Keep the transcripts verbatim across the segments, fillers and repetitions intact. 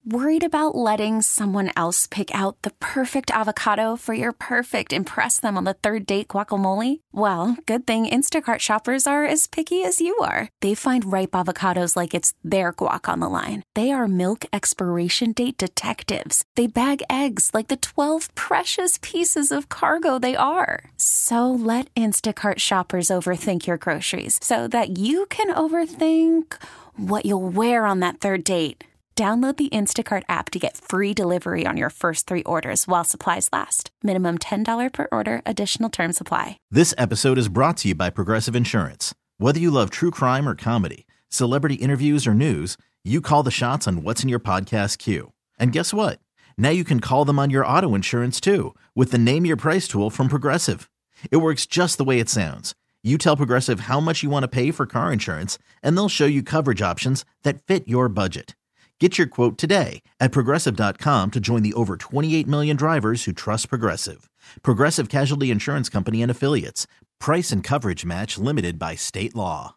Worried about letting someone else pick out the perfect avocado for your perfect impress them on the third date guacamole? Well, good thing Instacart shoppers are as picky as you are. They find ripe avocados like it's their guac on the line. They are milk expiration date detectives. They bag eggs like the twelve precious pieces of cargo they are. So let Instacart shoppers overthink your groceries so that you can overthink what you'll wear on that third date. Download the Instacart app to get free delivery on your first three orders while supplies last. Minimum ten dollars per order. Additional terms apply. This episode is brought to you by Progressive Insurance. Whether you love true crime or comedy, celebrity interviews or news, you call the shots on what's in your podcast queue. And guess what? Now you can call them on your auto insurance too with the Name Your Price tool from Progressive. It works just the way it sounds. You tell Progressive how much you want to pay for car insurance, and they'll show you coverage options that fit your budget. Get your quote today at Progressive dot com to join the over twenty-eight million drivers who trust Progressive. Progressive Casualty Insurance Company and Affiliates. Price and coverage match limited by state law.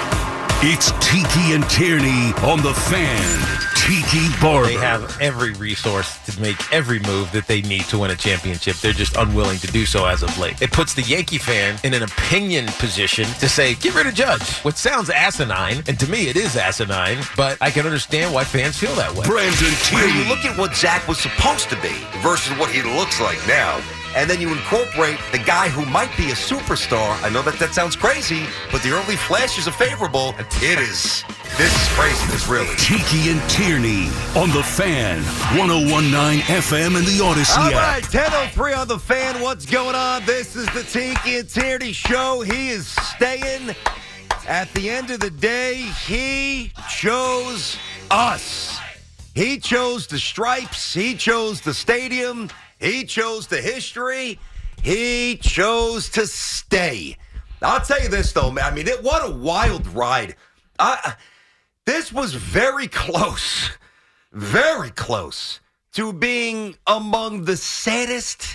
It's Tiki and Tierney on the Fan. Tiki Barber. They have every resource to make every move that they need to win a championship. They're just unwilling to do so as of late. It puts the Yankee fan in an opinion position to say, get rid of Judge, which sounds asinine, and to me it is asinine, but I can understand why fans feel that way. Brandon Tierney. When you look at what Zach was supposed to be versus what he looks like now, and then you incorporate the guy who might be a superstar. I know that that sounds crazy, but the early flashes are favorable. It is. This is craziness, really. Tiki and Tierney on the Fan. one oh one point nine F M and the Odyssey All app. right, ten oh three on the Fan. What's going on? This is the Tiki and Tierney show. He is staying. At the end of the day, he chose us. He chose the stripes. He chose the stadium. He chose the history. He chose to stay. I'll tell you this, though, man. I mean, it, what a wild ride. I, this was very close, very close to being among the saddest,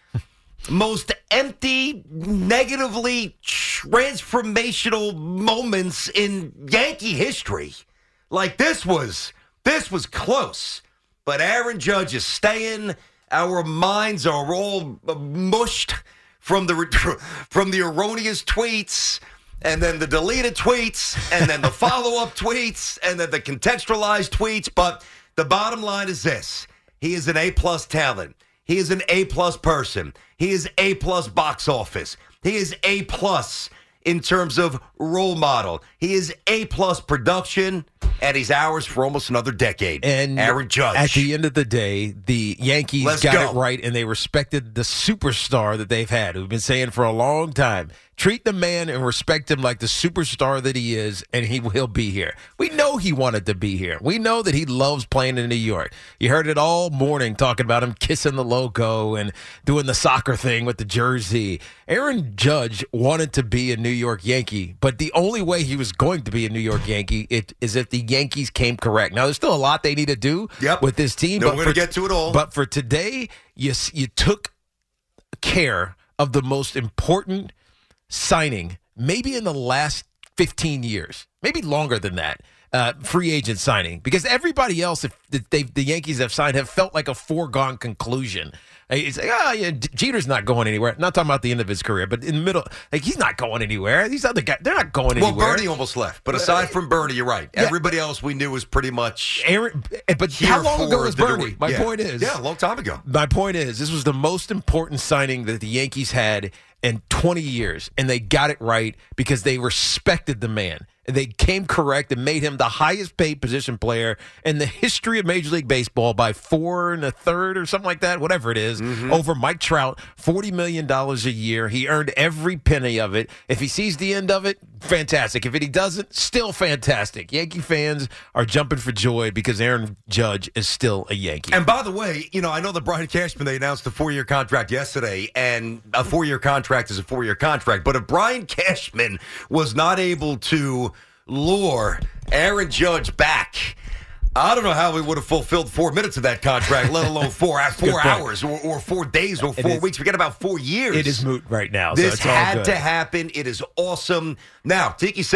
most empty, negatively transformational moments in Yankee history. Like, this was, this was close. But Aaron Judge is staying. Our minds are all mushed from the from the erroneous tweets, and then the deleted tweets, and then the follow-up tweets, and then the contextualized tweets. But the bottom line is this. He is an A-plus talent. He is an A-plus person. He is A-plus box office. He is A-plus in terms of role model. He is A-plus production, and he's ours for almost another decade. And Aaron Judge. At the end of the day, the Yankees Let's got go. it right, and they respected the superstar that they've had, who've been saying for a long time, treat the man and respect him like the superstar that he is, and he will be here. We know he wanted to be here. We know that he loves playing in New York. You heard it all morning talking about him kissing the logo and doing the soccer thing with the jersey. Aaron Judge wanted to be a New York Yankee, but the only way he was going to be a New York Yankee it, is if the Yankees came correct. Now, there's still a lot they need to do Yep. with this team. No, but we're for, going to get to it all. But for today, you, you took care of the most important signing maybe in the last fifteen years, maybe longer than that, uh, free agent signing, because everybody else, if they, the Yankees have signed, have felt like a foregone conclusion. It's like, oh, yeah, Jeter's not going anywhere. Not talking about the end of his career, but in the middle, like, he's not going anywhere. These other guys, they're not going well, anywhere. Well, Bernie almost left. But aside from Bernie, you're right. Yeah. Everybody else we knew was pretty much Aaron, but here how long ago for was the- Bernie? My yeah. point is, Yeah, a long time ago. My point is, this was the most important signing that the Yankees had in twenty years, and they got it right because they respected the man. They came correct and made him the highest paid position player in the history of Major League Baseball by four and a third or something like that, whatever it is, Mm-hmm. over Mike Trout, forty million dollars a year. He earned every penny of it. If he sees the end of it, fantastic. If he doesn't, still fantastic. Yankee fans are jumping for joy because Aaron Judge is still a Yankee. And by the way, you know, I know that Brian Cashman, they announced a four-year contract yesterday, and a four-year contract is a four-year contract. But if Brian Cashman was not able to lure Aaron Judge back, I don't know how we would have fulfilled four minutes of that contract, let alone four four hours or, or four days or four is, weeks. Forget about four years. It is moot right now. This so it's all had good. to happen. It is awesome. Now, Tiki said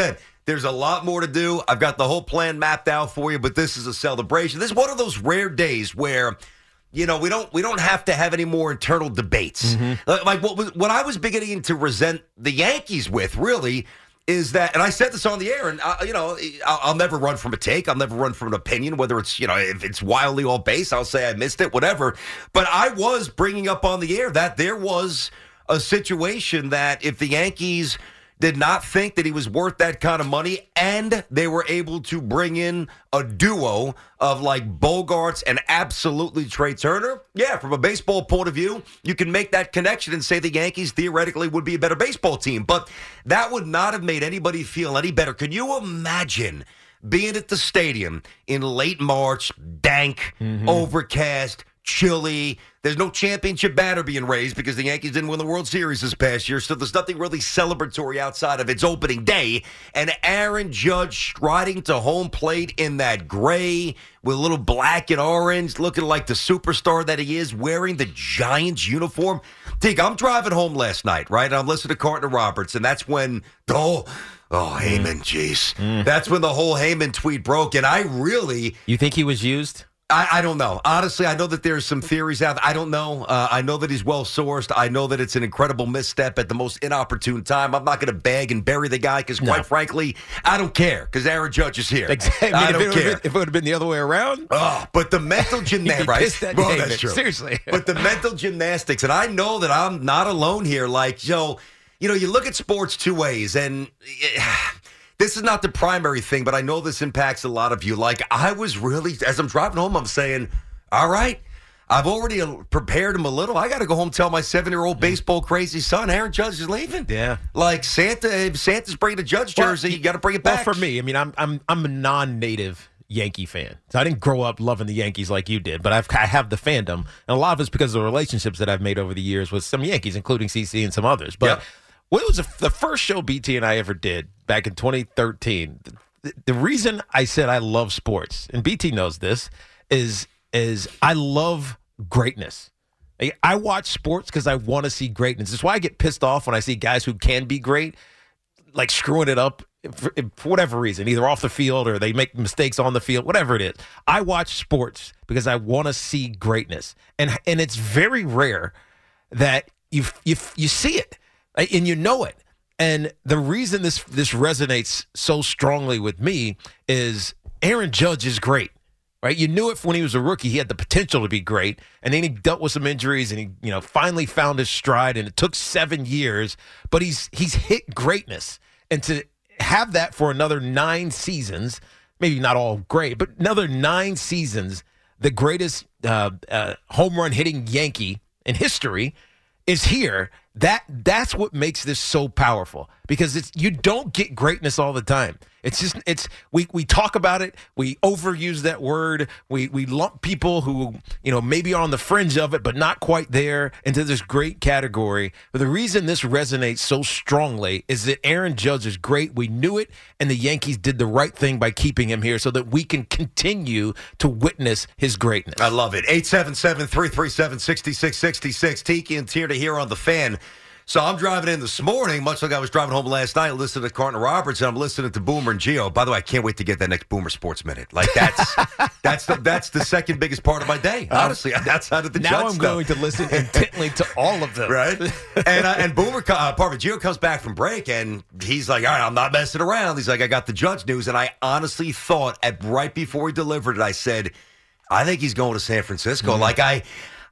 There's a lot more to do. I've got the whole plan mapped out for you, but this is a celebration. This is one of those rare days where, you know, we don't we don't have to have any more internal debates. Mm-hmm. Like what was, what I was beginning to resent the Yankees with, really, is that, and I said this on the air, and, uh, you know, I'll, I'll never run from a take. I'll never run from an opinion, whether it's, you know, if it's wildly all base, I'll say I missed it, whatever. But I was bringing up on the air that there was a situation that if the Yankees did not think that he was worth that kind of money, and they were able to bring in a duo of like Bogarts and absolutely Trey Turner, yeah, from a baseball point of view, you can make that connection and say the Yankees theoretically would be a better baseball team. But that would not have made anybody feel any better. Can you imagine being at the stadium in late March, dank, mm-hmm. overcast, chilly? There's no championship banner being raised because the Yankees didn't win the World Series this past year, so there's nothing really celebratory outside of its opening day. And Aaron Judge striding to home plate in that gray with a little black and orange, looking like the superstar that he is, wearing the Giants uniform. Dig, I'm driving home last night, right? I'm listening to Carton Roberts, and that's when the whole, oh, Heyman, jeez. Mm. That's when the whole Heyman tweet broke, and I really... You think he was used? I, I don't know. Honestly, I know that there's some theories out there. I don't know. Uh, I know that he's well-sourced. I know that it's an incredible misstep at the most inopportune time. I'm not going to beg and bury the guy because, quite no. frankly, I don't care because Aaron Judge is here. Exactly. I, mean, I don't if care. It been, if it would have been the other way around. Oh, but the mental gymnastics. Right? Well, that's true. Seriously. But the mental gymnastics, and I know that I'm not alone here. Like, Joe, you know, you look at sports two ways, and... It, this is not the primary thing, but I know this impacts a lot of you. Like, I was really, as I'm driving home, I'm saying, all right, I've already prepared him a little. I got to go home and tell my seven-year-old baseball crazy son, Aaron Judge is leaving. Yeah. Like, Santa, if Santa's bringing a Judge jersey, well, you got to bring it back. Well, for me, I mean, I'm I'm I'm a non-native Yankee fan. So I didn't grow up loving the Yankees like you did, but I've, I have the fandom. And a lot of it's because of the relationships that I've made over the years with some Yankees, including C C and some others. But yep. What was the, the first show B T and I ever did back in twenty thirteen? The, the reason I said I love sports, and B T knows this, is is I love greatness. I watch sports because I want to see greatness. That's why I get pissed off when I see guys who can be great, like screwing it up for, for whatever reason, either off the field or they make mistakes on the field, whatever it is. I watch sports because I want to see greatness, and and it's very rare that you you you see it. And you know it. And the reason this this resonates so strongly with me is Aaron Judge is great, right? You knew it when he was a rookie. He had the potential to be great. And then he dealt with some injuries and he, you know, finally found his stride. And it took seven years, but he's he's hit greatness. And to have that for another nine seasons, maybe not all great, but another nine seasons, the greatest uh, uh, home run hitting Yankee in history is here. That that's what makes this so powerful, because it's you don't get greatness all the time. It's just it's we we talk about it, we overuse that word, we we lump people who, you know, maybe are on the fringe of it but not quite there into this great category. But the reason this resonates so strongly is that Aaron Judge is great. We knew it, and the Yankees did the right thing by keeping him here so that we can continue to witness his greatness. I love it. eight seven seven, three three seven, six six six six. Tiki and Tierney here on The Fan. So I'm driving in this morning, much like I was driving home last night, listening to Carton Roberts, and I'm listening to Boomer and Gio. By the way, I can't wait to get that next Boomer Sports Minute. Like, that's that's the that's the second biggest part of my day, honestly, outside of the now Judge I'm stuff. going to listen intently to all of them. Right? And uh, and Boomer, uh, pardon me, Gio comes back from break, and he's like, all right, I'm not messing around. He's like, I got the Judge news, and I honestly thought, at right before he delivered it, I said, I think he's going to San Francisco. Mm-hmm. Like, I...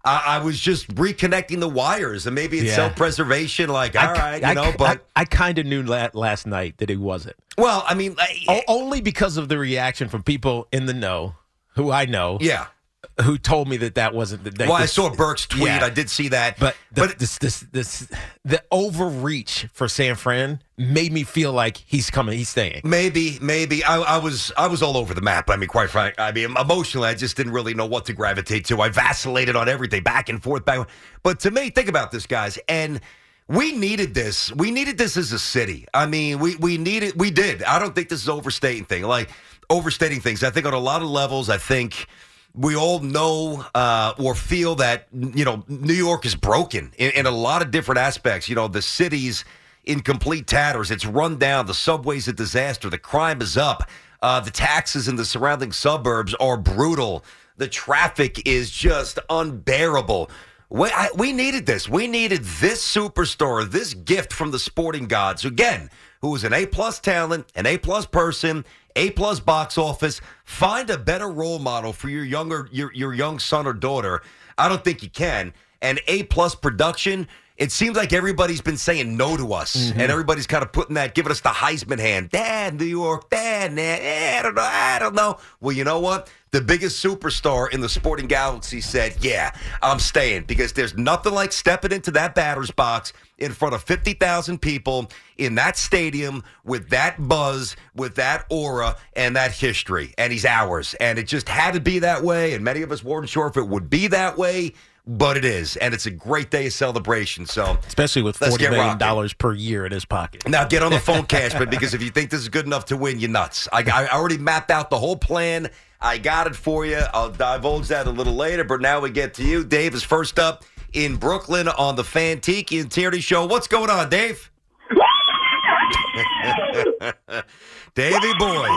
I was just reconnecting the wires, and maybe it's yeah. self-preservation. Like, all I, right, you I, know, but I, I kind of knew la- last night that he wasn't. Well, I mean, I, o- only because of the reaction from people in the know, who I know, yeah, who told me that that wasn't the. Well, I saw Burke's tweet. Yeah. I did see that, but the, but this, this, this, the overreach for San Fran made me feel like he's coming, he's staying. Maybe, maybe I, I was, I was all over the map. I mean, quite frankly, I mean, emotionally, I just didn't really know what to gravitate to. I vacillated on everything, back and forth, back. But to me, think about this, guys, and we needed this. We needed this as a city. I mean, we we needed, we did. I don't think this is overstating thing, like overstating things. I think on a lot of levels, I think. We all know uh, or feel that, you know, New York is broken in, in a lot of different aspects. You know, the city's in complete tatters. It's run down. The subway's a disaster. The crime is up. Uh, the taxes in the surrounding suburbs are brutal. The traffic is just unbearable. We, I, we needed this. We needed this superstar, this gift from the sporting gods. Again, who is an A-plus talent, an A-plus person, A-plus box office. Find a better role model for your younger, your, your young son or daughter. I don't think you can. And A-plus production. It seems like everybody's been saying no to us, mm-hmm. and everybody's kind of putting that, giving us the Heisman hand. Dad, New York, Dad, Dad, eh, I don't know, I don't know. Well, you know what? The biggest superstar in the sporting galaxy said, yeah, I'm staying, because there's nothing like stepping into that batter's box in front of fifty thousand people in that stadium with that buzz, with that aura, and that history. And he's ours. And it just had to be that way, and many of us weren't sure if it would be that way. But it is, and it's a great day of celebration. So, especially with forty million dollars per year in his pocket. Now, get on the phone, Cashman, because if you think this is good enough to win, you're nuts. I, I already mapped out the whole plan. I got it for you. I'll divulge that a little later, but now we get to you. Dave is first up in Brooklyn on the Fan Tiki and Tierney Show. What's going on, Dave? Davey boy.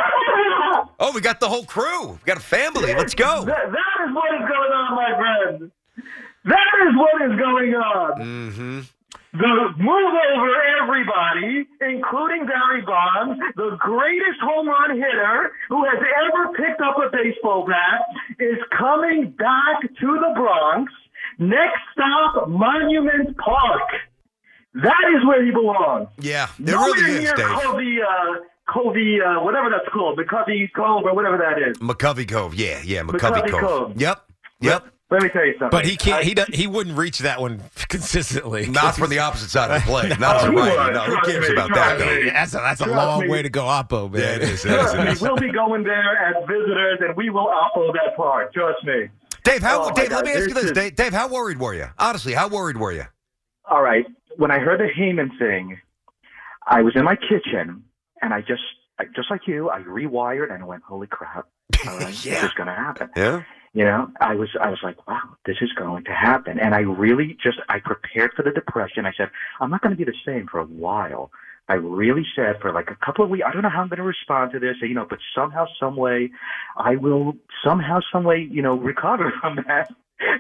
Oh, we got the whole crew. We got a family. Let's go. That, that is what is going on, my friend. That is what is going on. Mm-hmm. The move over everybody, including Barry Bonds, the greatest home run hitter who has ever picked up a baseball bat, is coming back to the Bronx. Next stop, Monument Park. That is where he belongs. Yeah, there Nowhere really is, near Dave. Covey, uh, Covey, uh, whatever that's called, McCovey Cove or whatever that is. McCovey Cove, yeah, yeah, McCovey, McCovey Cove. Cove. Yep, yep. Let me tell you something. But he can't. He does, he wouldn't reach that one consistently. Not from the opposite side of the plate. No. Not Oh, right. would. No, who Trust cares me, about trust that? me. Though? That's a, that's a Trust long me. way to go, Oppo, man. Yeah, it is. It is, it is. We'll be going there as visitors, and we will Oppo that part. Trust me. Dave, how? Oh, Dave, my let me God. ask you this, This is- Dave. Dave, how worried were you? Honestly, how worried were you? All right. When I heard the Heyman thing, I was in my kitchen, and I just, I, just like you, I rewired and I went, "Holy crap! All right, Yeah. this is going to happen." Yeah. You know, I was, I was like, "Wow, this is going to happen." And I really just, I prepared for the depression. I said, "I'm not going to be the same for a while." I really said for like a couple of weeks, I don't know how I'm going to respond to this, you know, but somehow, some way, I will somehow, some way, you know, recover from that.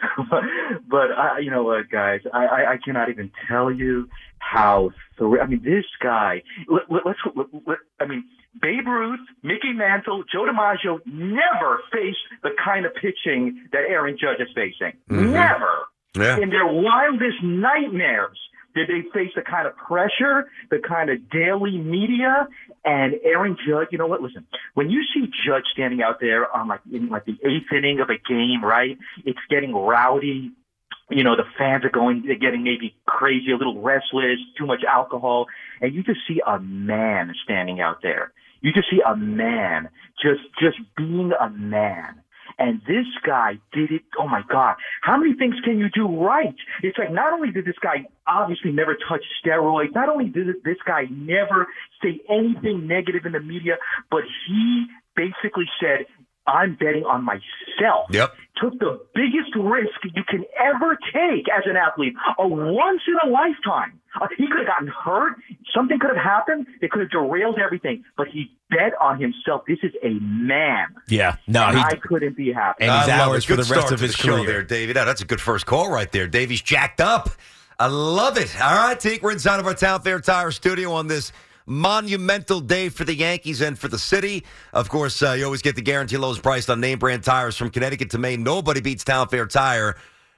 But I, you know what, guys, I, I, I cannot even tell you how. Thr- I mean, this guy. Let, let, let's. Let, let, I mean, Babe Ruth, Mickey Mantle, Joe DiMaggio never faced the kind of pitching that Aaron Judge is facing. Mm-hmm. Never. Yeah. In their wildest nightmares, did they face the kind of pressure, the kind of daily media, and Aaron Judge? You know what? Listen, when you see Judge standing out there on like in like the eighth inning of a game, right? It's getting rowdy. You know, the fans are going, they're getting maybe crazy, a little restless, too much alcohol, and you just see a man standing out there. You just see a man just just being a man. And this guy did it. Oh, my God. How many things can you do right? It's like not only did this guy obviously never touch steroids, not only did this guy never say anything negative in the media, but he basically said, "I'm betting on myself." Yep. Took the biggest risk you can ever take as an athlete, a once in a lifetime. Uh, he could have gotten hurt. Something could have happened. It could have derailed everything. But he bet on himself. This is a man. Yeah. No, And he, I couldn't be happy. And he's I love ours it. for Good the rest start of to his the show career. there, David. Yeah, that's a good first call right there. Davey's jacked up. I love it. All right, Teak, we're inside of our Town Fair Tire studio on this monumental day for the Yankees and for the city. Of course, uh, you always get the guarantee lowest price on name brand tires from Connecticut to Maine. Nobody beats Town Fair Tire.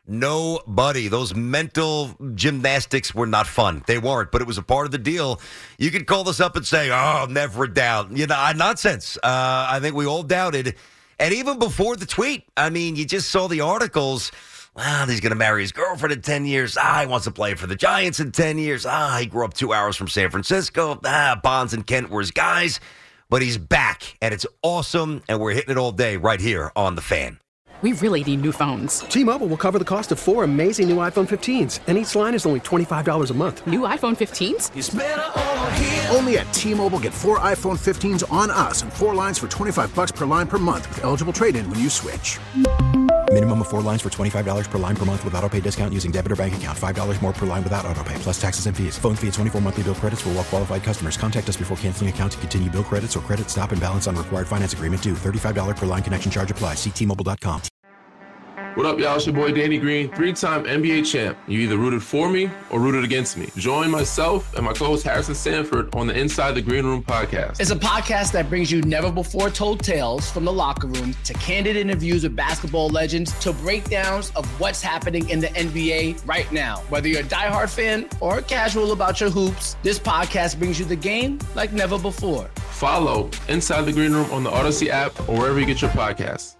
Nobody. Those mental gymnastics were not fun. They weren't, but it was a part of the deal. You could call us up and say, "Oh, never doubt." You know, nonsense. Uh, I think we all doubted. And even before the tweet, I mean, you just saw the articles. Well, he's going to marry his girlfriend in ten years. Ah, he wants to play for the Giants in ten years. Ah, he grew up two hours from San Francisco. Ah, Bonds and Kent were his guys. But he's back, and it's awesome, and we're hitting it all day right here on The Fan. We really need new phones. T-Mobile will cover the cost of four amazing new iPhone fifteens, and each line is only twenty-five dollars a month. New iPhone fifteens? It's better over here. Only at T-Mobile, get four iPhone fifteens on us and four lines for twenty-five bucks per line per month with eligible trade-in when you switch. Minimum of four lines for twenty-five dollars per line per month with autopay discount using debit or bank account. five dollars more per line without autopay, plus taxes and fees. Phone fee at twenty-four monthly bill credits for well qualified customers. Contact us before canceling account to continue bill credits or credit stop and balance on required finance agreement due. thirty-five dollars per line connection charge applies. See T Mobile dot com. What up, y'all? It's your boy Danny Green, three-time N B A champ. You either rooted for me or rooted against me. Join myself and my co-host Harrison Sanford on the Inside the Green Room podcast. It's a podcast that brings you never-before-told tales from the locker room to candid interviews with basketball legends to breakdowns of what's happening in the N B A right now. Whether you're a diehard fan or casual about your hoops, this podcast brings you the game like never before. Follow Inside the Green Room on the Odyssey app or wherever you get your podcasts.